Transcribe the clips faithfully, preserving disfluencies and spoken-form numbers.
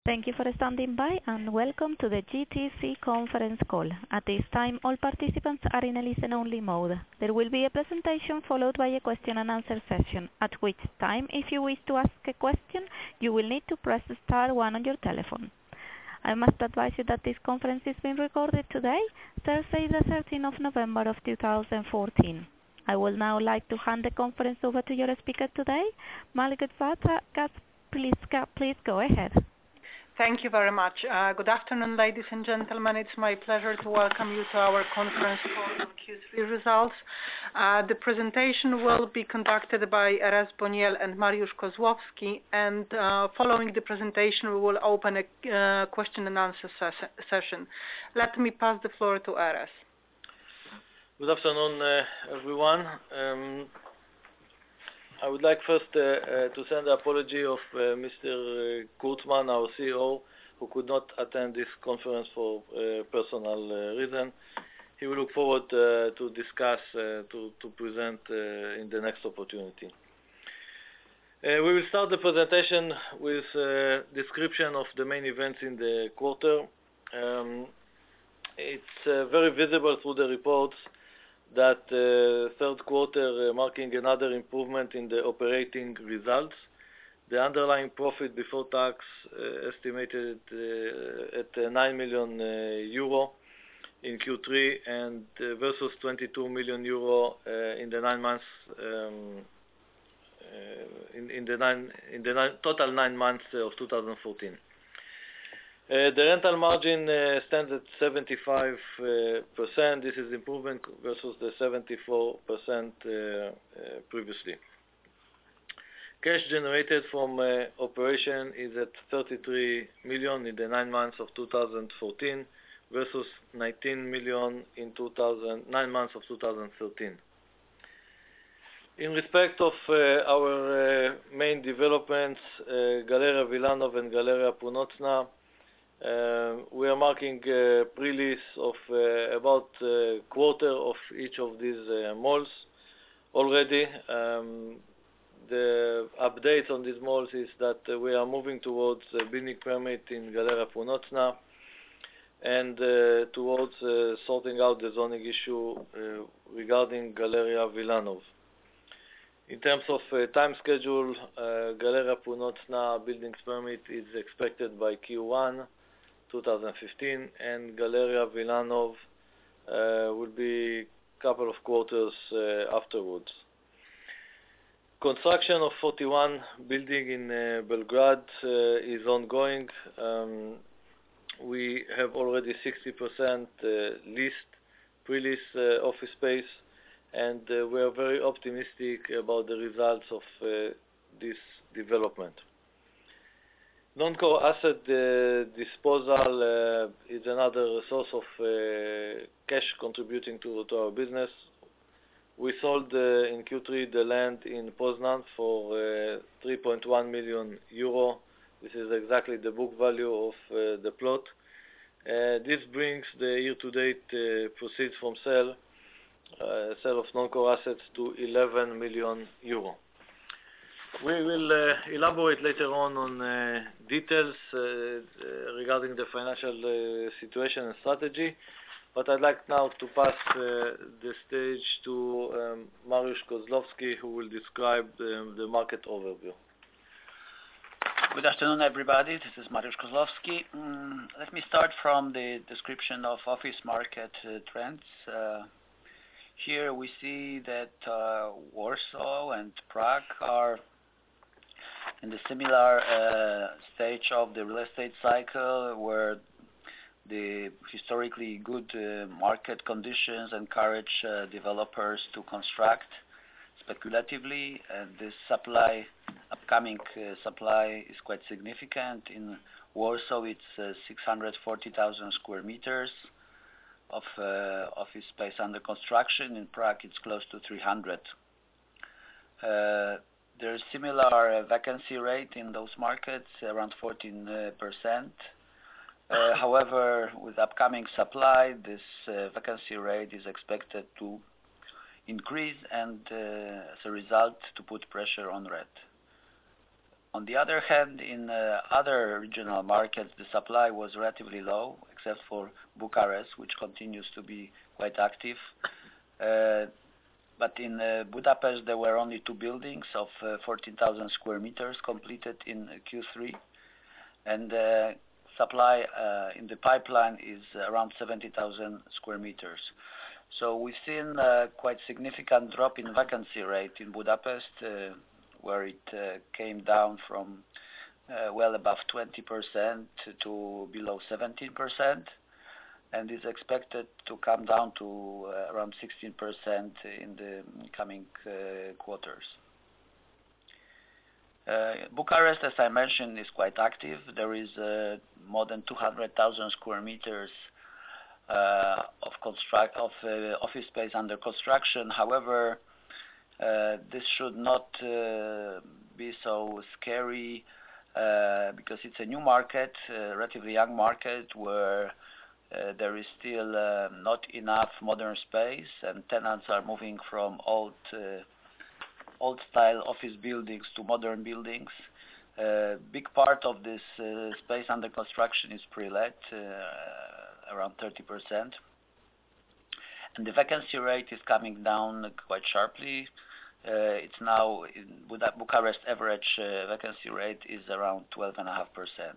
Thank you for standing by and welcome to the G T C conference call. At this time, all participants are in a listen-only mode. There will be a presentation followed by a question and answer session, at which time, if you wish to ask a question, you will need to press star one on your telephone. I must advise you that this conference is being recorded today, Thursday the thirteenth of November of two thousand fourteen. I would now like to hand the conference over to your speaker today, Malgorzata Gatz. Please, please go ahead. Thank you very much. Uh, good afternoon, ladies and gentlemen. It's my pleasure to welcome you to our conference call on Q three results. Uh, the presentation will be conducted by Erez Boniel and Mariusz Kozłowski, and uh, following the presentation, we will open a uh, question and answer ses- session. Let me pass the floor to Erez. Good afternoon, uh, everyone. Um, I would like first uh, uh, to send the apology of uh, Mister Kurtzman, our C E O, who could not attend this conference for uh, personal uh, reason. He will look forward uh, to discuss, uh, to, to present uh, in the next opportunity. Uh, we will start the presentation with a description of the main events in the quarter. Um, it's uh, very visible through the reports that uh, third quarter uh, marking another improvement in the operating results. The underlying profit before tax uh, estimated uh, at uh, nine million uh, euro in Q three and uh, versus twenty-two million euro uh, in the nine months um, uh, in, in the nine in the nine, total nine months of two thousand fourteen. Uh, the rental margin uh, stands at seventy-five percent. Uh, this is improvement versus the seventy-four percent uh, uh, previously. Cash generated from uh, operation is at thirty-three million in the nine months of two thousand fourteen versus nineteen million in two thousand, nine months of two thousand thirteen. In respect of uh, our uh, main developments, uh, Galeria Wilanów and Galeria Północna, Uh, we are marking a pre-lease of uh, about a quarter of each of these uh, malls already. Um, the update on these malls is that uh, we are moving towards a building permit in Galeria Północna and uh, towards uh, sorting out the zoning issue uh, regarding Galeria Wilanów. In terms of uh, time schedule, uh, Galeria Północna building permit is expected by Q one twenty fifteen, and Galeria Wilanów uh, will be a couple of quarters uh, afterwards. Construction of forty-one building in uh, Belgrade uh, is ongoing. Um, we have already sixty percent uh, leased, pre-leased uh, office space, and uh, we are very optimistic about the results of uh, this development. Non-core asset uh, disposal uh, is another source of uh, cash contributing to, to our business. We sold uh, in Q three the land in Poznan for uh, three point one million euro. This is exactly the book value of uh, the plot. Uh, this brings the year-to-date uh, proceeds from sale, uh, sale of non-core assets to eleven million euro. We will uh, elaborate later on on uh, details uh, uh, regarding the financial uh, situation and strategy, but I'd like now to pass uh, the stage to um, Mariusz Kozłowski, who will describe the, the market overview. Good afternoon, everybody. This is Mariusz Kozłowski. Mm, let me start from the description of office market uh, trends. Uh, here we see that uh, Warsaw and Prague are in the similar uh, stage of the real estate cycle, where the historically good uh, market conditions encourage uh, developers to construct speculatively, and this supply, upcoming uh, supply is quite significant. In Warsaw, it's uh, six hundred forty thousand square meters of uh, office space under construction. In Prague, it's close to three hundred. Uh, There's similar uh, vacancy rate in those markets, around fourteen percent. Uh, however, with upcoming supply, this uh, vacancy rate is expected to increase and, uh, as a result, to put pressure on rent. on the other hand, in uh, other regional markets, the supply was relatively low, except for Bucharest, which continues to be quite active. Uh, but in uh, Budapest, there were only two buildings of uh, fourteen thousand square meters completed in Q three, and uh, supply uh, in the pipeline is around seventy thousand square meters. So we've seen a quite significant drop in vacancy rate in Budapest, uh, where it uh, came down from uh, well above twenty percent to below seventeen percent, and is expected to come down to uh, around sixteen percent in the coming uh, quarters. Uh, Bucharest, as I mentioned, is quite active. There is uh, more than two hundred thousand square meters uh, of, construct, of uh, office space under construction. However, uh, this should not uh, be so scary uh, because it's a new market, a relatively young market, where uh, there is still uh, not enough modern space, and tenants are moving from old uh, old-style office buildings to modern buildings. A uh, big part of this uh, space under construction is pre-let, uh, around thirty percent. And the vacancy rate is coming down quite sharply. Uh, it's now, in Buda- Bucharest average uh, vacancy rate is around twelve point five percent.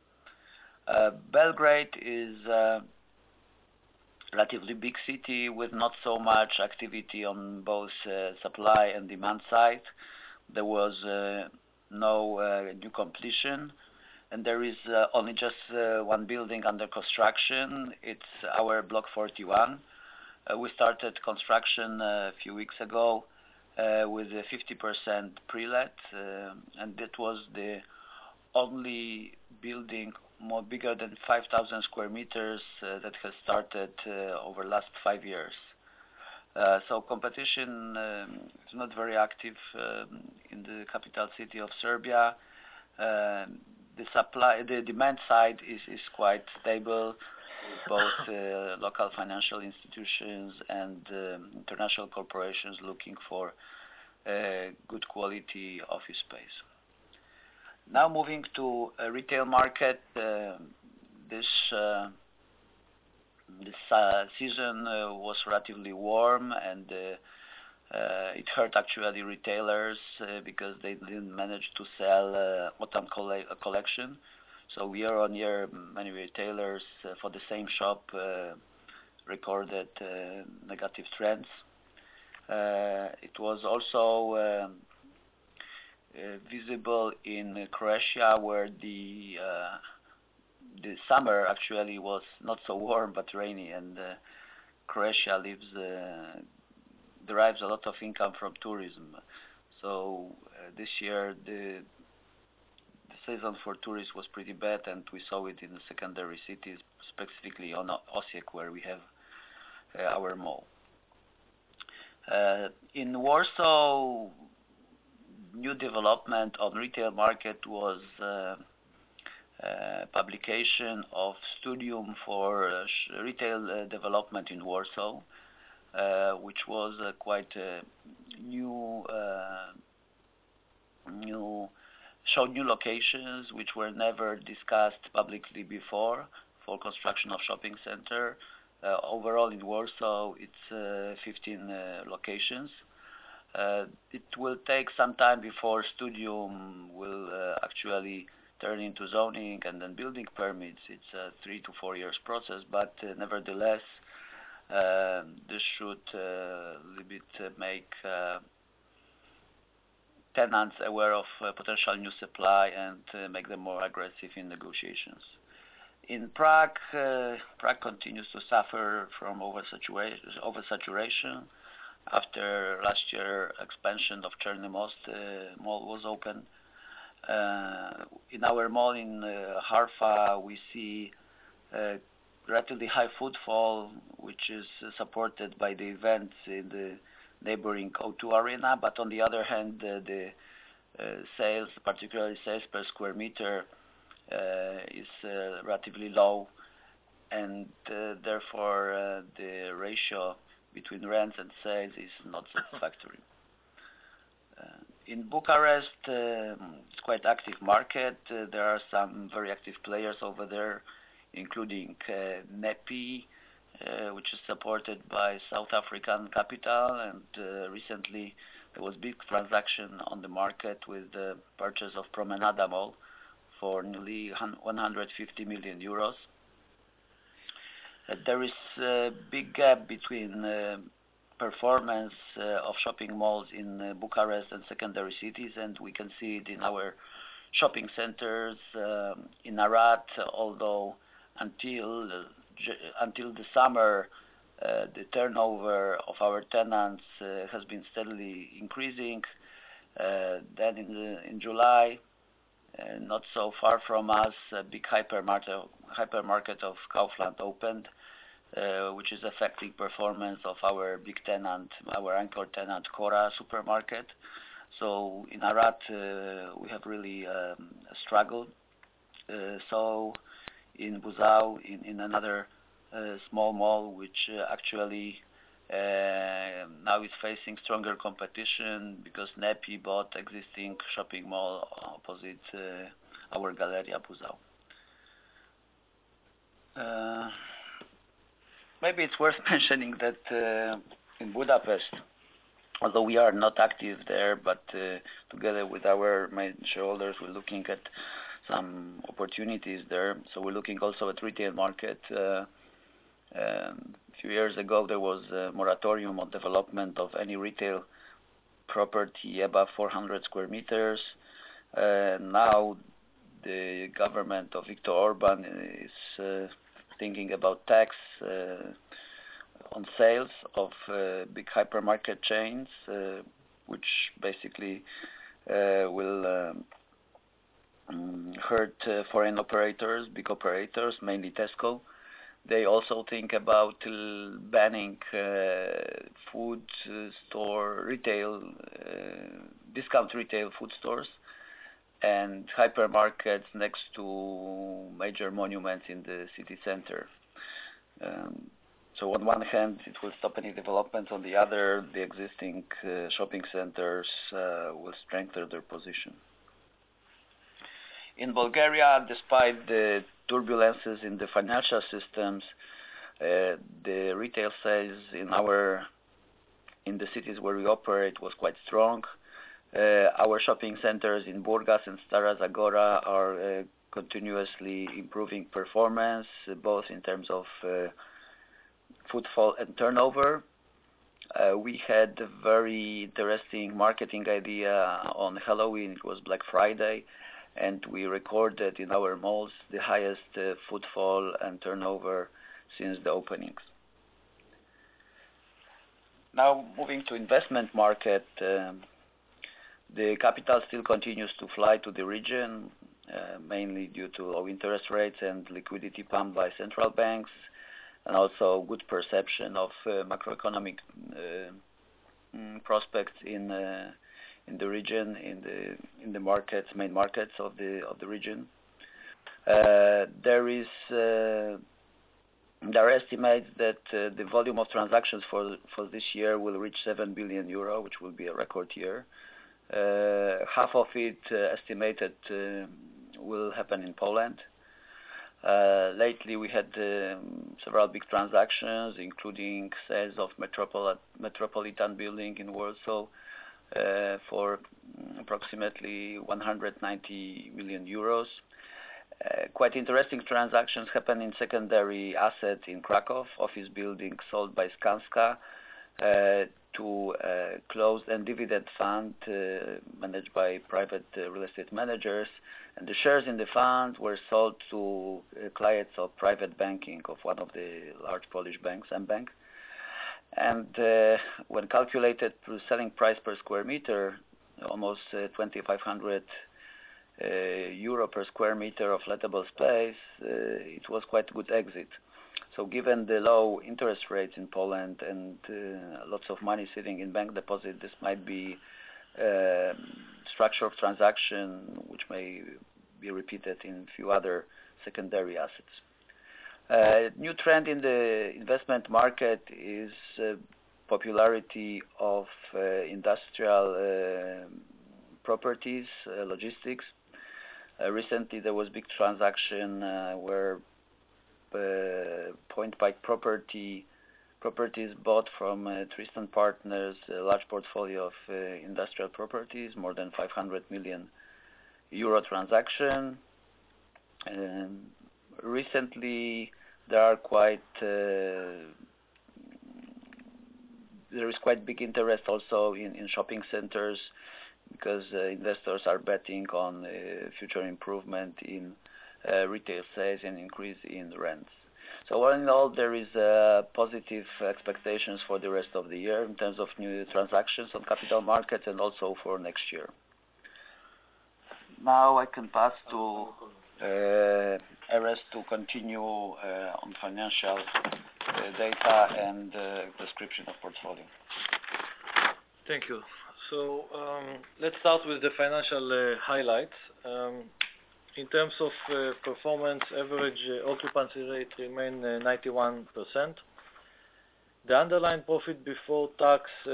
Uh, Belgrade is uh, relatively big city with not so much activity on both uh, supply and demand side. There was uh, no uh, new completion, and there is uh, only just uh, one building under construction. It's our Block forty-one. Uh, we started construction uh, a few weeks ago uh, with a fifty percent pre-let, uh, and it was the only building more bigger than five thousand square meters uh, that has started uh, over the last five years. Uh, so competition um, is not very active um, in the capital city of Serbia. Uh, the supply, the demand side is, is quite stable. Both uh, local financial institutions and um, international corporations looking for uh, good quality office space. Now moving to a retail market, uh, this uh, this uh, season uh, was relatively warm, and uh, uh, it hurt actually retailers uh, because they didn't manage to sell uh, autumn coll- collection. So year on year, many retailers uh, for the same shop uh, recorded uh, negative trends. Uh, it was also um, Uh, visible in uh, Croatia, where the uh, the summer actually was not so warm but rainy, and uh, Croatia lives uh, derives a lot of income from tourism. So uh, this year the the season for tourists was pretty bad, and we saw it in the secondary cities, specifically on Osijek, where we have uh, our mall. Uh, in Warsaw, new development on retail market was uh, uh, publication of Studium for uh, retail uh, development in Warsaw, uh, which was uh, quite a new, uh, new, showed new locations which were never discussed publicly before for construction of shopping center. Uh, overall in Warsaw, it's uh, fifteen uh, locations. Uh, it will take some time before Studium will uh, actually turn into zoning and then building permits. It's a three to four years process, but uh, nevertheless, uh, this should uh, a little bit uh, make uh, tenants aware of uh, potential new supply and uh, make them more aggressive in negotiations. In Prague, uh, Prague continues to suffer from oversaturation. oversaturation. After last year expansion of Cherny Most uh, mall was open. Uh, in our mall in uh, Harfa, we see uh, relatively high footfall, which is uh, supported by the events in the neighboring O two Arena. But on the other hand, uh, the uh, sales, particularly sales per square meter, uh, is uh, relatively low, and uh, therefore uh, the ratio between rents and sales is not satisfactory. Uh, in Bucharest, um, it's quite active market. Uh, there are some very active players over there, including uh, NEPI, uh, which is supported by South African capital, and uh, recently there was big transaction on the market with the purchase of Promenada Mall for nearly one hundred fifty million euros. Uh, there is a big gap between uh, performance uh, of shopping malls in uh, Bucharest and secondary cities, and we can see it in our shopping centers um, in Arad, although until uh, until the summer uh, the turnover of our tenants uh, has been steadily increasing. Uh, then in, the, in July, uh, not so far from us, a big hypermarket, hypermarket of Kaufland opened, Uh, which is affecting performance of our big tenant, our anchor tenant, Cora supermarket. So in Arad, uh, we have really um, struggled. Uh, so in Buzău, in, in another uh, small mall, which uh, actually uh, now is facing stronger competition because NEPI bought existing shopping mall opposite uh, our Galeria Buzău. Uh, Maybe it's worth mentioning that uh, in Budapest, although we are not active there, but uh, together with our main shareholders, we're looking at some opportunities there. So we're looking also at retail market. Uh, um, a few years ago, there was a moratorium on development of any retail property above four hundred square meters. Uh, now the government of Viktor Orban is uh, thinking about tax uh, on sales of uh, big hypermarket chains, uh, which basically uh, will um, hurt uh, foreign operators, big operators, mainly Tesco. They also think about uh, banning uh, food uh, store, retail, uh, discount retail food stores and hypermarkets next to major monuments in the city center. Um, so on one hand, it will stop any development. On the other, the existing uh, shopping centers uh, will strengthen their position. In Bulgaria, despite the turbulences in the financial systems, uh, the retail sales in our in the cities where we operate was quite strong. Uh, our shopping centers in Burgas and Stara Zagora are uh, continuously improving performance, uh, both in terms of uh, footfall and turnover. Uh, we had a very interesting marketing idea on Halloween. It was Black Friday, and we recorded in our malls the highest uh, footfall and turnover since the openings. Now moving to investment market, um, the capital still continues to fly to the region, uh, mainly due to low interest rates and liquidity pumped by central banks, and also good perception of uh, macroeconomic uh, mm, prospects in uh, in the region, in the in the markets, main markets of the of the region. Uh, there is uh, there are estimates that uh, the volume of transactions for for this year will reach seven billion euro, which will be a record year. Uh, half of it uh, estimated uh, will happen in Poland. Uh, lately, we had um, several big transactions, including sales of Metropol- Metropolitan building in Warsaw uh, for approximately one hundred ninety million euros. Uh, quite interesting transactions happen in secondary assets in Krakow, office building sold by Skanska uh, to a closed-end dividend fund uh, managed by private uh, real estate managers, and the shares in the fund were sold to uh, clients of private banking of one of the large Polish banks, mBank. And uh, when calculated to selling price per square meter, almost uh, twenty-five hundred uh, euro per square meter of lettable space, uh, it was quite a good exit. So given the low interest rates in Poland and uh, lots of money sitting in bank deposit, this might be uh, structure of transaction which may be repeated in a few other secondary assets. Uh, new trend in the investment market is uh, popularity of uh, industrial uh, properties, uh, logistics. Uh, recently, there was a big transaction uh, where uh, Point Pike property properties bought from uh, Tristan Partners, a large portfolio of uh, industrial properties, more than five hundred million euro transaction. Um, recently, there are quite uh, there is quite big interest also in, in shopping centers, because uh, investors are betting on uh, future improvement in uh, retail sales and increase in rents. So all in all, there is uh, positive expectations for the rest of the year in terms of new transactions on capital markets and also for next year. Now I can pass to uh, Erez to continue uh, on financial uh, data and uh, description of portfolio. Thank you. So um, let's start with the financial uh, highlights. Um, in terms of uh, performance, average uh, occupancy rate remained uh, ninety-one percent. The underlying profit before tax uh,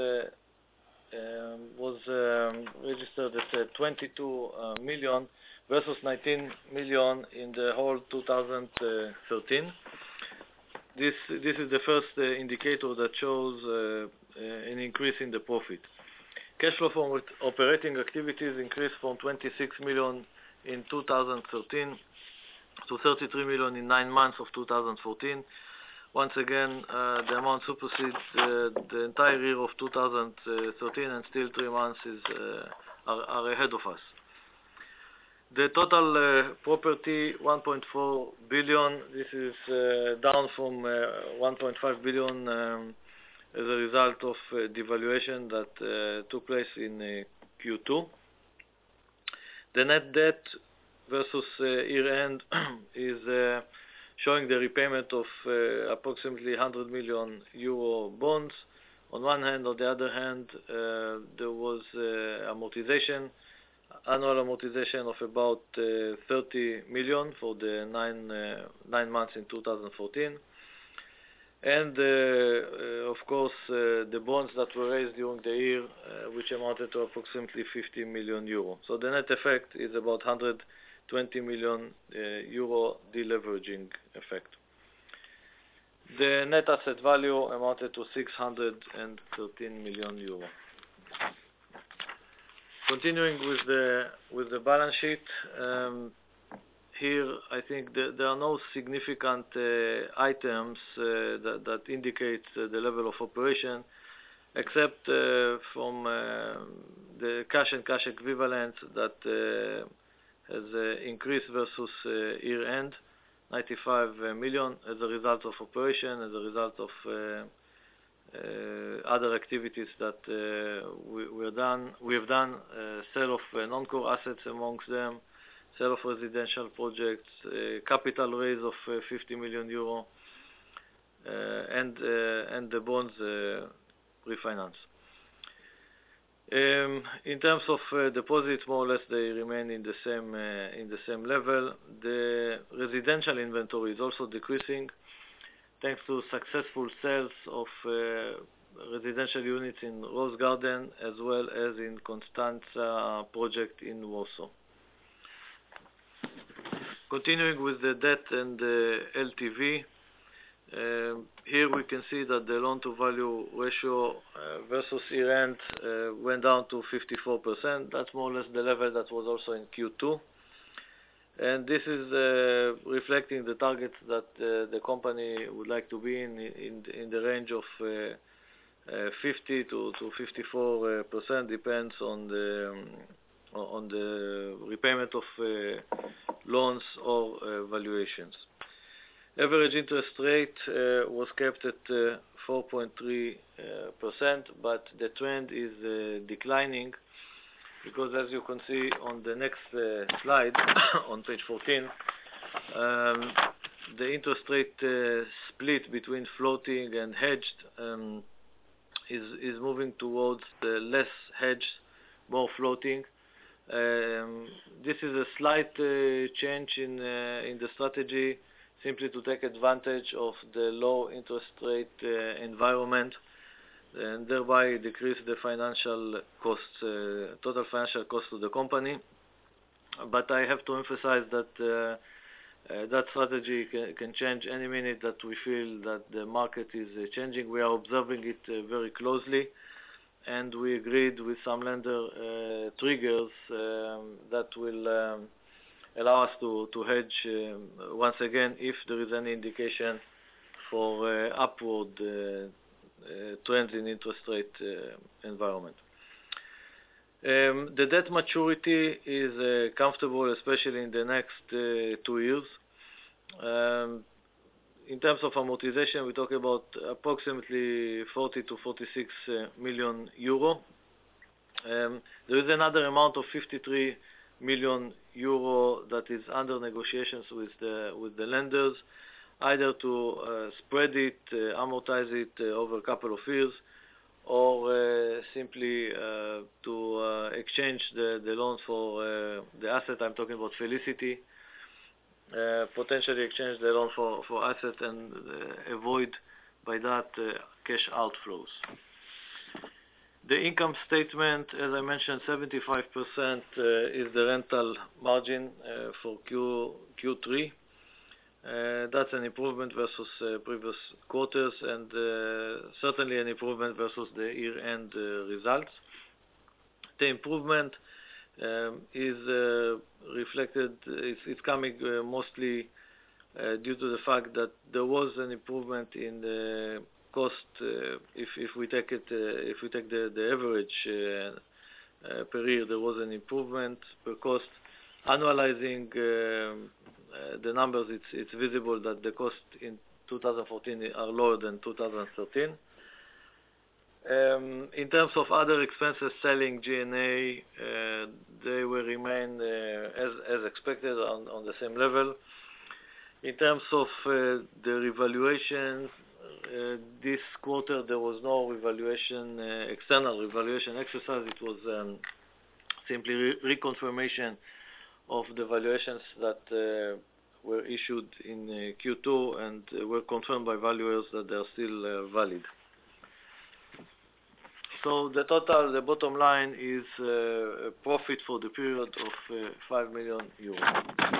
um, was um, registered at uh, twenty-two uh, million versus nineteen million in the whole two thousand thirteen. This this is the first uh, indicator that shows uh, uh, an increase in the profit. Cash flow from operating activities increased from twenty-six million in two thousand thirteen to thirty-three million in nine months of two thousand fourteen. Once again, uh, the amount supersedes uh, the entire year of two thousand thirteen, and still three months is uh, are, are ahead of us. The total uh, property one point four billion. This is uh, down from uh, one point five billion. Um, as a result of uh, devaluation that uh, took place in uh, Q two. The net debt versus uh, year-end is uh, showing the repayment of uh, approximately one hundred million euro bonds. On one hand, on the other hand, uh, there was uh, amortization, annual amortization of about uh, thirty million for the nine, uh, nine months in two thousand fourteen. And, uh, uh, of course, uh, the bonds that were raised during the year, uh, which amounted to approximately fifty million euro. So the net effect is about one hundred twenty million uh, euro deleveraging effect. The net asset value amounted to six hundred thirteen million euro. Continuing with the with the balance sheet. Um, Here, I think the, there are no significant uh, items uh, that, that indicate uh, the level of operation, except uh, from uh, the cash and cash equivalents that uh, has uh, increased versus uh, year-end, ninety-five million as a result of operation, as a result of uh, uh, other activities that uh, we, we're done. We have done uh, sale of uh, non-core assets amongst them, sale of residential projects, uh, capital raise of uh, fifty million euro, uh, and uh, and the bonds uh, refinance. Um, in terms of uh, deposits, more or less they remain in the same uh, in the same level. The residential inventory is also decreasing, thanks to successful sales of uh, residential units in Rose Garden as well as in Constanza project in Warsaw. Continuing with the debt and the L T V, uh, here we can see that the loan-to-value ratio uh, versus year-end uh, went down to fifty-four percent. That's more or less the level that was also in Q two. And this is uh, reflecting the targets that uh, the company would like to be in, in, in the range of uh, uh, fifty to fifty-four percent, depends on the um, on the repayment of uh, loans or uh, valuations. Average interest rate uh, was kept at uh, four point three percent, uh, but the trend is uh, declining, because as you can see on the next uh, slide, on page fourteen, um, the interest rate uh, split between floating and hedged um, is, is moving towards the less hedged, more floating. Um, this is a slight uh, change in uh, in the strategy, simply to take advantage of the low interest rate uh, environment, and thereby decrease the financial costs, uh, total financial cost to the company. But I have to emphasize that uh, uh, that strategy can, can change any minute that we feel that the market is uh, changing. We are observing it uh, very closely, and we agreed with some lender uh, triggers um, that will um, allow us to, to hedge um, once again if there is any indication for uh, upward uh, uh, trends in interest rate uh, environment. Um, the debt maturity is uh, comfortable, especially in the next uh, two years. Um, in terms of amortization, we talk about approximately forty to forty-six uh, million euro. Um, there is another amount of fifty-three million euro that is under negotiations with the with the lenders, either to uh, spread it, uh, amortize it uh, over a couple of years, or uh, simply uh, to uh, exchange the, the loan for uh, the asset. I'm talking about Felicity. Uh, potentially exchange the loan for, for asset and uh, avoid by that uh, cash outflows. The income statement, as I mentioned, seventy-five percent uh, is the rental margin uh, for Q, Q3. Uh, that's an improvement versus uh, previous quarters, and uh, certainly an improvement versus the year-end uh, results. The improvement um, is uh, reflected, it's, it's coming uh, mostly uh, due to the fact that there was an improvement in the cost. Uh, if, if we take it, uh, if we take the, the average uh, uh, per year, there was an improvement per cost. Annualizing um, uh, the numbers, it's, it's visible that the cost in two thousand fourteen are lower than two thousand thirteen. Um, in terms of other expenses, selling, G and A, uh, they will remain uh, as, as expected on, on the same level. In terms of uh, the revaluation, uh, this quarter there was no revaluation, uh, external revaluation exercise. It was um, simply re reconfirmation of the valuations that uh, were issued in uh, Q two and uh, were confirmed by valuers that they are still uh, valid. So the total, the bottom line is uh, a profit for the period of uh, five million euros.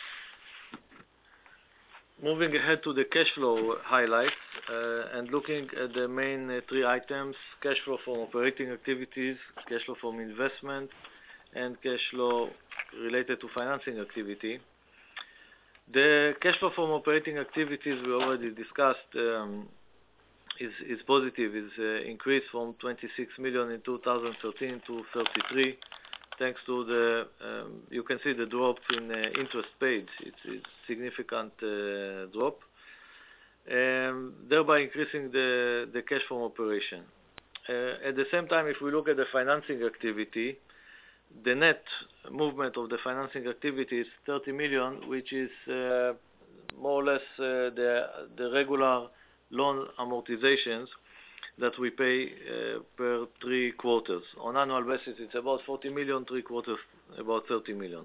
Moving ahead to the cash flow highlights uh, and looking at the main uh, three items: cash flow from operating activities, cash flow from investment, and cash flow related to financing activity. The cash flow from operating activities we already discussed um, is, is positive, is uh, increased from twenty-six million in two thousand thirteen to thirty-three, thanks to the, um, you can see the drop in uh, interest paid. It's a significant uh, drop, um, thereby increasing the, the cash from operation. Uh, at the same time, if we look at the financing activity, the net movement of the financing activity is thirty million, which is uh, more or less uh, the, the regular loan amortizations that we pay uh, per three quarters. On annual basis, it's about forty million, three quarters, about thirty million.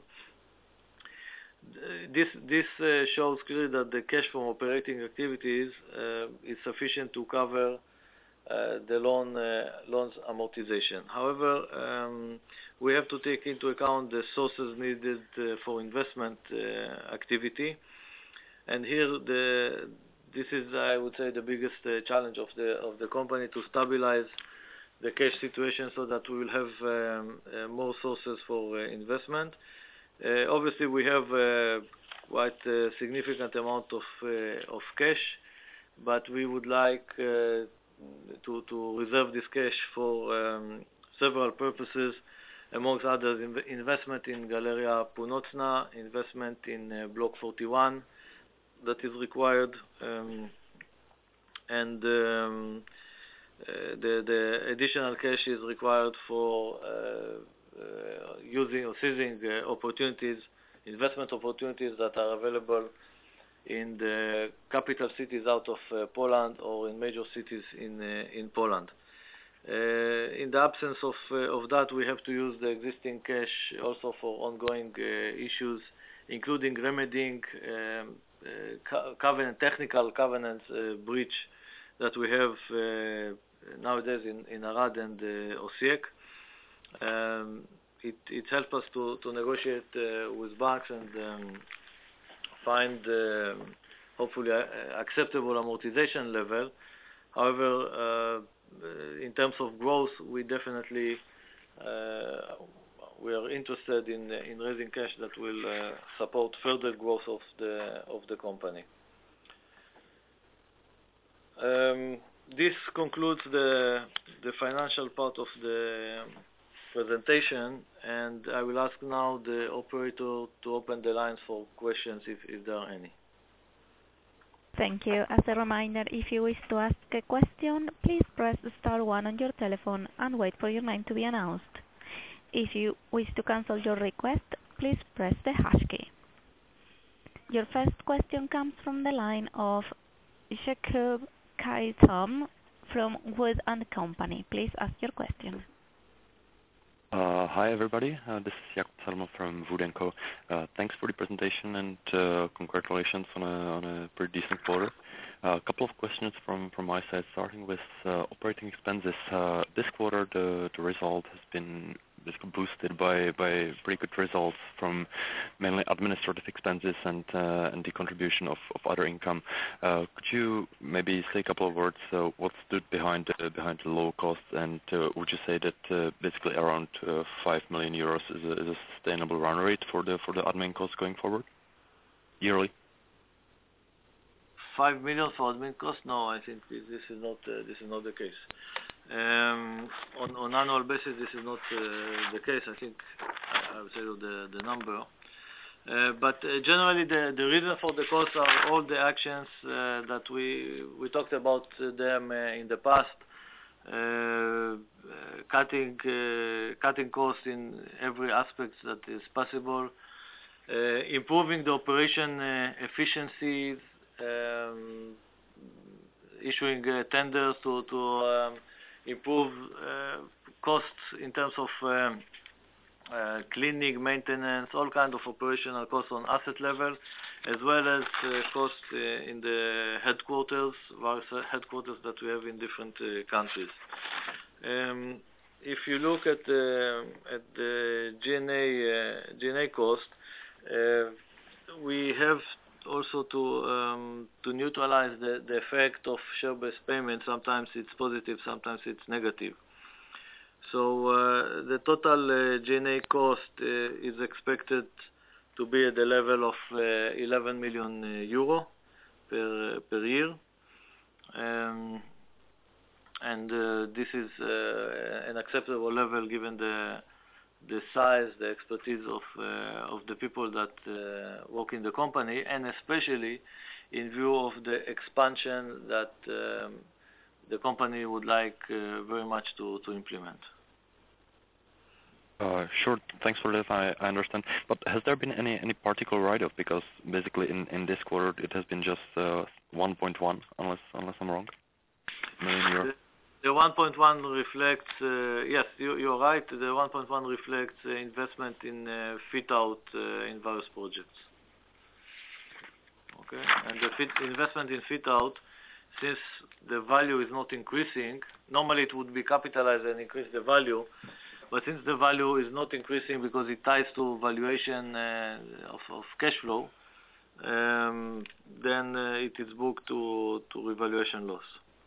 This, this uh, shows clearly that the cash from operating activities uh, is sufficient to cover uh, the loan uh, loans amortization. However, um, we have to take into account the sources needed uh, for investment uh, activity, and here the this is, I would say, the biggest uh, challenge of the of the company, to stabilize the cash situation so that we will have um, uh, more sources for uh, investment. Uh, obviously, we have uh, quite a significant amount of uh, of cash, but we would like uh, to to reserve this cash for um, several purposes, amongst others, inv investment in Galeria Północna, investment in uh, Block forty-one. That is required, um, and um, uh, the, the additional cash is required for uh, uh, using or seizing uh, opportunities, investment opportunities that are available in the capital cities out of uh, Poland or in major cities in uh, in Poland. Uh, in the absence of uh, of that, we have to use the existing cash also for ongoing uh, issues, including remedying um, Uh, co covenant, technical covenants uh, breach that we have uh, nowadays in, in Arad and uh, Osiek. Um, it, it helps us to, to negotiate uh, with banks and um, find uh, hopefully a, a acceptable amortization level. However, uh, in terms of growth, we definitely uh, we are interested in in raising cash that will uh, support further growth of the of the company. Um, this concludes the the financial part of the presentation, and I will ask now the operator to open the lines for questions if, if there are any. Thank you. As a reminder, if you wish to ask a question, please press star one on your telephone and wait for your name to be announced. If you wish to cancel your request, please press the hash key. Your first question comes from the line of Jacob Kaitam from Wood and Company. Please ask your question. Uh, hi everybody, uh, this is Jacob Salmo from Wood and Co. Uh, thanks for the presentation and uh, congratulations on a, on a pretty decent quarter. Uh, a couple of questions from, from my side, starting with uh, operating expenses. Uh, this quarter the, the result has been basically boosted by, by pretty good results from mainly administrative expenses and uh, and the contribution of, of other income. Uh, could you maybe say a couple of words uh, what stood behind uh, behind the low costs, and uh, would you say that uh, basically around uh, five million euros is a, is a sustainable run rate for the for the admin costs going forward yearly? Five million for admin costs? No, I think this, this is not uh, this is not the case. Um, on, on annual basis, this is not uh, the case. I think I, I will tell you the, the number. Uh, but uh, generally, the, the reason for the costs are all the actions uh, that we we talked about uh, them uh, in the past. Uh, uh, cutting uh, cutting costs in every aspect that is possible. Uh, improving the operation uh, efficiencies. Um, issuing uh, tenders to to um, improve uh, costs in terms of um, uh, cleaning, maintenance, all kind of operational costs on asset level, as well as uh, costs uh, in the headquarters, various headquarters that we have in different uh, countries. Um, if you look at the at the G and A uh, G and A cost, uh, we have also to um, to neutralize the, the effect of share-based payment. Sometimes it's positive, sometimes it's negative. So uh, the total uh, G and A cost uh, is expected to be at the level of uh, eleven million uh, euro per per year, um, and uh, this is uh, an acceptable level given the the size, the expertise of uh, of the people that uh, work in the company, and especially in view of the expansion that um, the company would like uh, very much to, to implement. Uh, sure, thanks for that, I, I understand. But has there been any, any particular write-off? Because basically in, in this quarter it has been just uh, one point one, unless unless I'm wrong. Million euro. The one point one reflects, uh, yes, you, you're right, the one point one reflects uh, investment in uh, fit-out uh, in various projects. Okay, and the fit, investment in fit-out, since the value is not increasing, normally it would be capitalized and increase the value, but since the value is not increasing because it ties to valuation uh, of, of cash flow, um, then uh, it is booked to, to revaluation loss.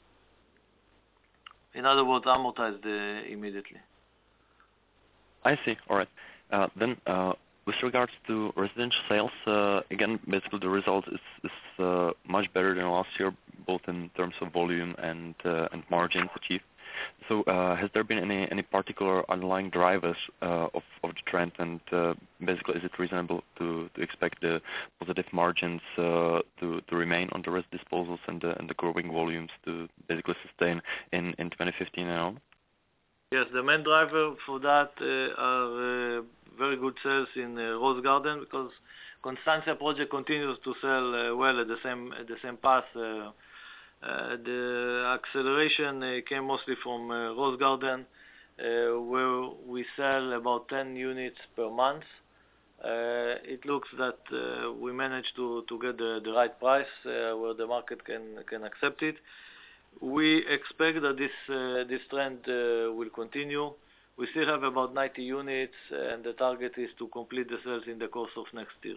In other words, amortized uh, immediately. I see. All right. Uh, then, uh, with regards to residential sales, uh, again, basically the result is, is uh, much better than last year, both in terms of volume and uh, and margins achieved. So, uh, has there been any any particular underlying drivers uh, of of the trend, and uh, basically, is it reasonable to to expect the positive margins uh, to to remain on the rest disposals and the and the growing volumes to basically sustain in in twenty fifteen and on? Yes, the main driver for that uh, are uh, very good sales in uh, Rose Garden, because Constantia project continues to sell uh, well at the same at the same path. Uh, Uh, the acceleration uh, came mostly from uh, Rose Garden, uh, where we sell about ten units per month. Uh, it looks that uh, we managed to, to get the, the right price uh, where the market can can accept it. we expect that this uh, this trend uh, will continue. We still have about ninety units, and the target is to complete the sales in the course of next year.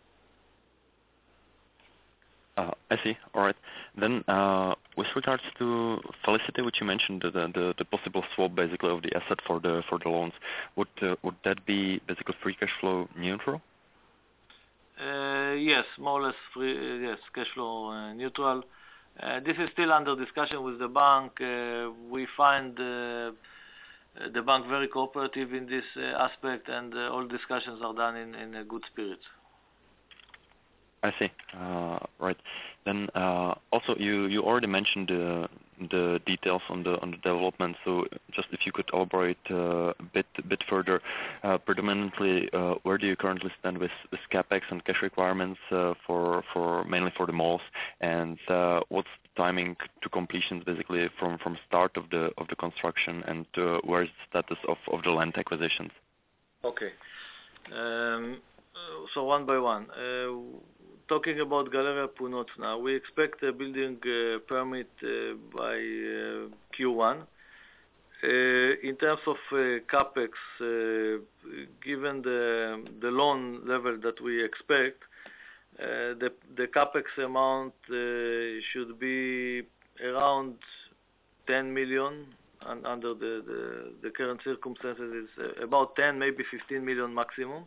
Uh, I see. All right. Then, uh, with regards to Felicity, which you mentioned, the the, the possible swap basically of the asset for the for the loans, would uh, would that be basically free cash flow neutral? Uh, yes, more or less free. Uh, yes, cash flow uh, neutral. Uh, this is still under discussion with the bank. Uh, we find uh, the bank very cooperative in this uh, aspect, and uh, all discussions are done in, in a good spirit. I see. Uh, right. Then uh, also you, you already mentioned the the details on the on the development. So just if you could elaborate uh, a bit a bit further, uh, predominantly uh, where do you currently stand with, with capex and cash requirements uh, for for mainly for the malls, and uh, what's the timing to completion basically from, from start of the of the construction, and uh, where is the status of, of the land acquisitions? Okay. Um, so one by one. Uh, Talking about Galeria Północna, we expect a building uh, permit uh, by uh, Q one. Uh, in terms of uh, capex, uh, given the the loan level that we expect, uh, the the capex amount uh, should be around ten million, and under the, the the current circumstances, is uh, about ten, maybe fifteen million maximum.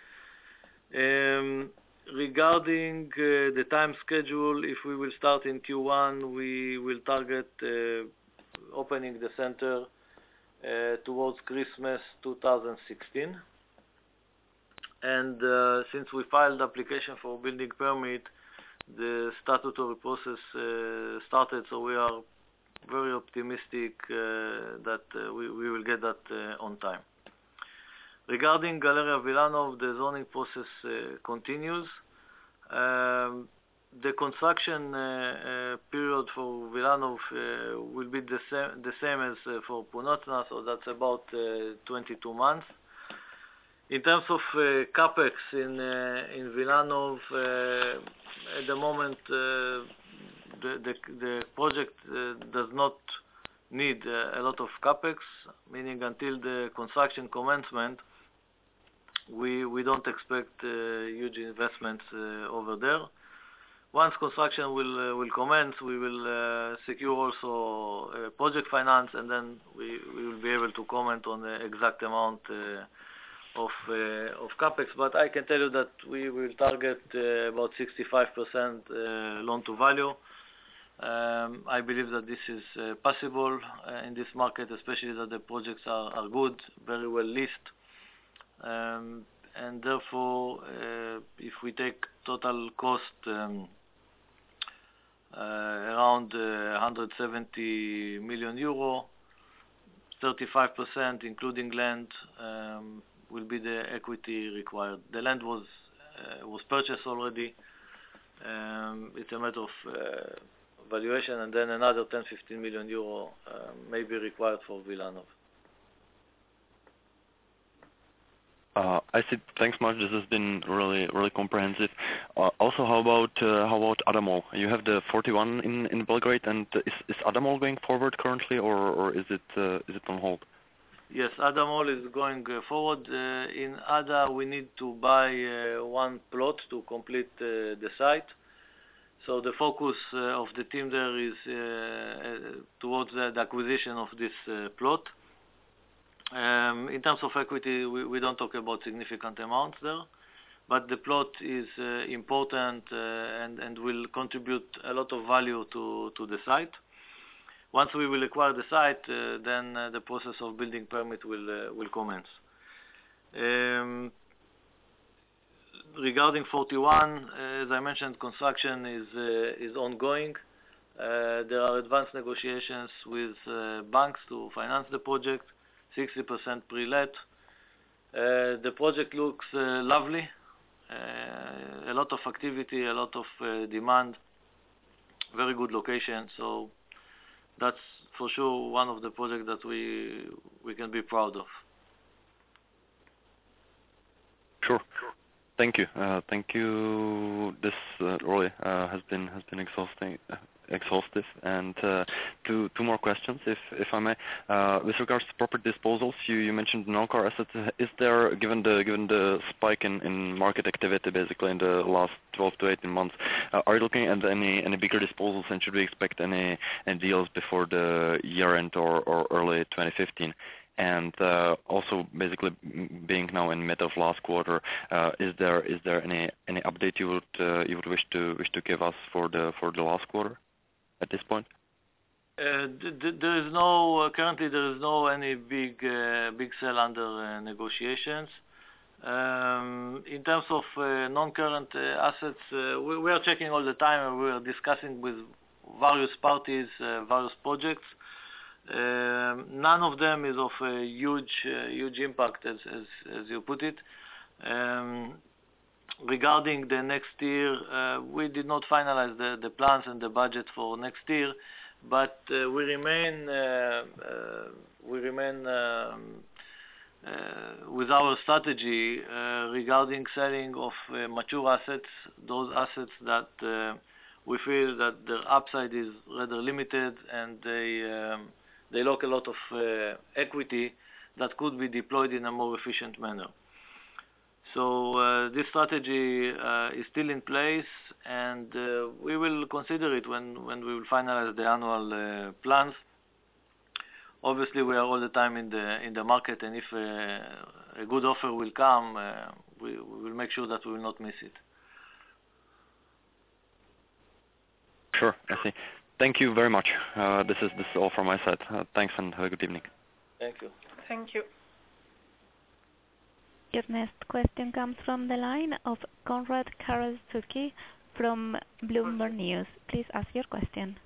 Um, Regarding uh, the time schedule, if we will start in Q one, we will target uh, opening the center uh, towards Christmas two thousand sixteen. And uh, since we filed application for building permit, the statutory process uh, started, so we are very optimistic uh, that uh, we, we will get that uh, on time. Regarding Galeria Wilanów, the zoning process uh, continues. Um, the construction uh, uh, period for Wilanów uh, will be the same, the same as uh, for Północna, so that's about uh, twenty-two months. In terms of uh, capex in uh, in Wilanów, uh, at the moment uh, the, the the project uh, does not need uh, a lot of capex, meaning until the construction commencement, we we don't expect uh, huge investments uh, over there. Once construction will uh, will commence, we will uh, secure also uh, project finance, and then we, we will be able to comment on the exact amount uh, of uh, of capex. But I can tell you that we will target uh, about sixty-five percent uh, loan to value. Um, I believe that this is uh, possible uh, in this market, especially that the projects are, are good, very well leased. Um, and therefore, uh, if we take total cost um, uh, around uh, one hundred seventy million euro, thirty-five percent including land um, will be the equity required. The land was uh, was purchased already. Um, it's a matter of uh, valuation, and then another ten to fifteen million euro uh, may be required for Wilanów. Uh, I see. Thanks much. This has been really, really comprehensive. Uh, also, how about uh, how about Adamol? You have the forty-one in, in Belgrade, and is is Adamol going forward currently, or or is it uh, is it on hold? Yes, Adamol is going uh, forward. Uh, in Ada, we need to buy uh, one plot to complete uh, the site. So the focus uh, of the team there is uh, uh, towards the acquisition of this uh, plot. Um, in terms of equity, we, we don't talk about significant amounts there, but the plot is uh, important uh, and, and will contribute a lot of value to, to the site. Once we will acquire the site, uh, then uh, the process of building permit will uh, will commence. Um, regarding forty-one, uh, as I mentioned, construction is uh, is ongoing. Uh, there are advanced negotiations with uh, banks to finance the project. sixty percent pre-let. Uh, the project looks uh, lovely. Uh, a lot of activity, a lot of uh, demand. Very good location. So that's for sure one of the projects that we we can be proud of. Sure. Thank you. Uh, thank you. This uh, really uh, has been has been exhausting, uh, exhaustive. And uh, two two more questions, if if I may. Uh, with regards to property disposals, you, you mentioned non-core assets. Is there, given the given the spike in, in market activity basically in the last twelve to eighteen months, uh, are you looking at any any bigger disposals, and should we expect any, any deals before the year end or, or early twenty fifteen? And uh, also, basically, being now in mid of last quarter, uh, is there is there any any update you would uh, you would wish to wish to give us for the for the last quarter at this point? Uh, th- th- there is no uh, currently there is no any big uh, big sale under uh, negotiations. Um, in terms of uh, non-current uh, assets, uh, we, we are checking all the time, and we are discussing with various parties, uh, various projects. Um, none of them is of a huge uh, huge impact, as, as as you put it. Um, regarding the next year, uh, we did not finalize the, the plans and the budget for next year, but uh, we remain uh, uh, we remain um, uh, with our strategy uh, regarding selling of uh, mature assets, those assets that uh, we feel that their upside is rather limited, and they um, they lock a lot of uh, equity that could be deployed in a more efficient manner. So uh, this strategy uh, is still in place, and uh, we will consider it when, when we will finalize the annual uh, plans. Obviously, we are all the time in the in the market, and if uh, a good offer will come, uh, we, we will make sure that we will not miss it. Sure, I see. Thank you very much. Uh, this is this is all from my side. Uh, thanks, and have a good evening. Thank you. Thank you. Your next question comes from the line of Konrad Karolczyk from Bloomberg News. Please ask your question.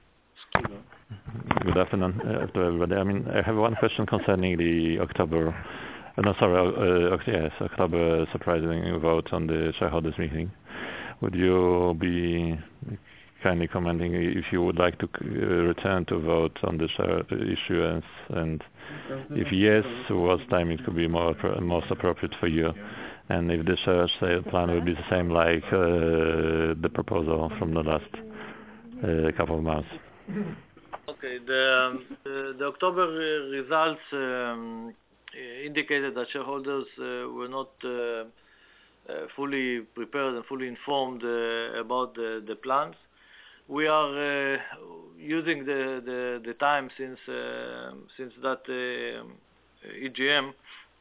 Good afternoon uh, to everybody. I mean, I have one question concerning the October, uh, no, sorry, uh, yes, October surprising vote on the shareholders meeting. Would you be kindly commenting if you would like to uh, return to vote on the share issuance, and if yes, what time it could be more most appropriate for you, and if the share sale plan will be the same like uh, the proposal from the last uh, couple of months. Okay, the, um, the, the October results um, indicated that shareholders uh, were not uh, uh, fully prepared and fully informed uh, about the, the plans. We are uh, using the, the, the time since uh, since that uh, E G M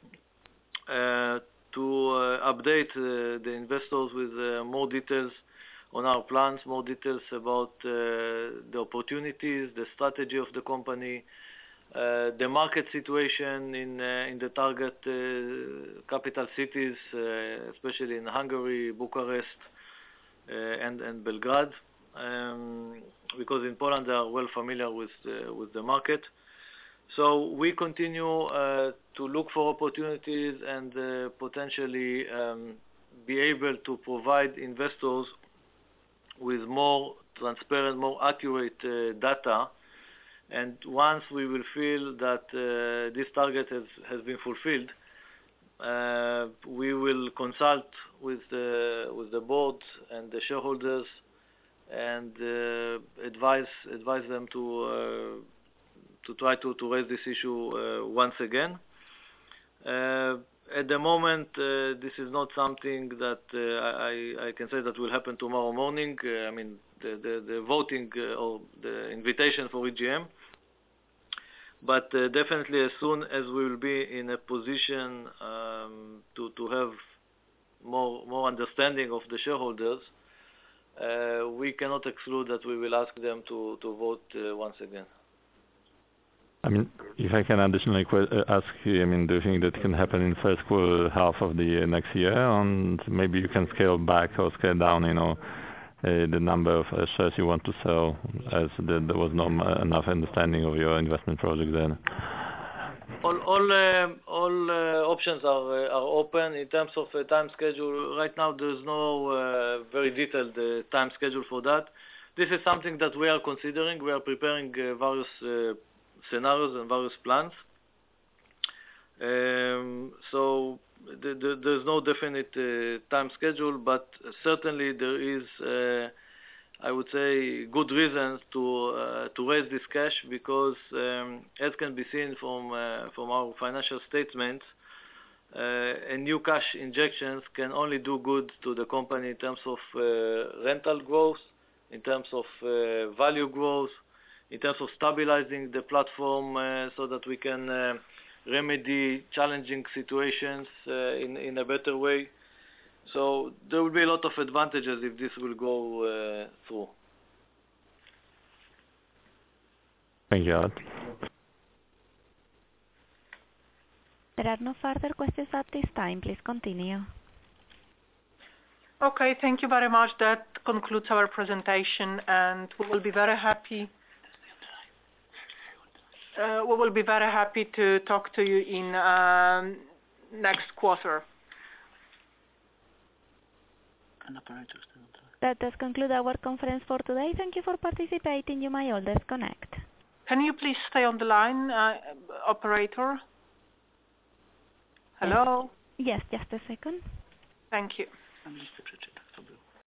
uh, to uh, update uh, the investors with uh, more details on our plans, more details about uh, the opportunities, the strategy of the company, uh, the market situation in uh, in the target uh, capital cities, uh, especially in Hungary, Bucharest, uh, and and Belgrade. Um, because in Poland they are well familiar with the, with the market. So we continue uh, to look for opportunities and uh, potentially um, be able to provide investors with more transparent, more accurate uh, data. And once we will feel that uh, this target has, has been fulfilled, uh, we will consult with the, with the board and the shareholders and uh, advise advise them to uh, to try to, to raise this issue uh, once again. Uh, at the moment, uh, this is not something that uh, I, I can say that will happen tomorrow morning. Uh, I mean, the, the, the voting uh, or the invitation for E G M. But uh, definitely, as soon as we will be in a position um, to to have more more understanding of the shareholders, Uh, we cannot exclude that we will ask them to, to vote uh, once again. I mean, if I can additionally que- ask you, I mean, do you think that can happen in first quarter, half of the next year, and maybe you can scale back or scale down, you know, uh, the number of uh, shares you want to sell, as the, there was not m- enough understanding of your investment project then? All all uh, all uh, options are uh, are open in terms of uh, time schedule. Right now, there's no uh, very detailed uh, time schedule for that. This is something that we are considering. We are preparing uh, various uh, scenarios and various plans. Um, so the, the, there's no definite uh, time schedule, but certainly there is, uh, I would say, good reasons to uh, to raise this cash because, um, as can be seen from uh, from our financial statements, uh, and new cash injections can only do good to the company in terms of uh, rental growth, in terms of uh, value growth, in terms of stabilizing the platform uh, so that we can uh, remedy challenging situations uh, in, in a better way. So there will be a lot of advantages if this will go uh, through. Thank you, Alan. There are no further questions at this time. Please continue. Okay, thank you very much. That concludes our presentation, and we will be very happy. Uh, we will be very happy to talk to you in um, next quarter. That does conclude our conference for today. Thank you for participating. You may all disconnect. Can you please stay on the line, uh, operator? Hello? Yes, just a second. Thank you. Mam listę przeczytać, co było.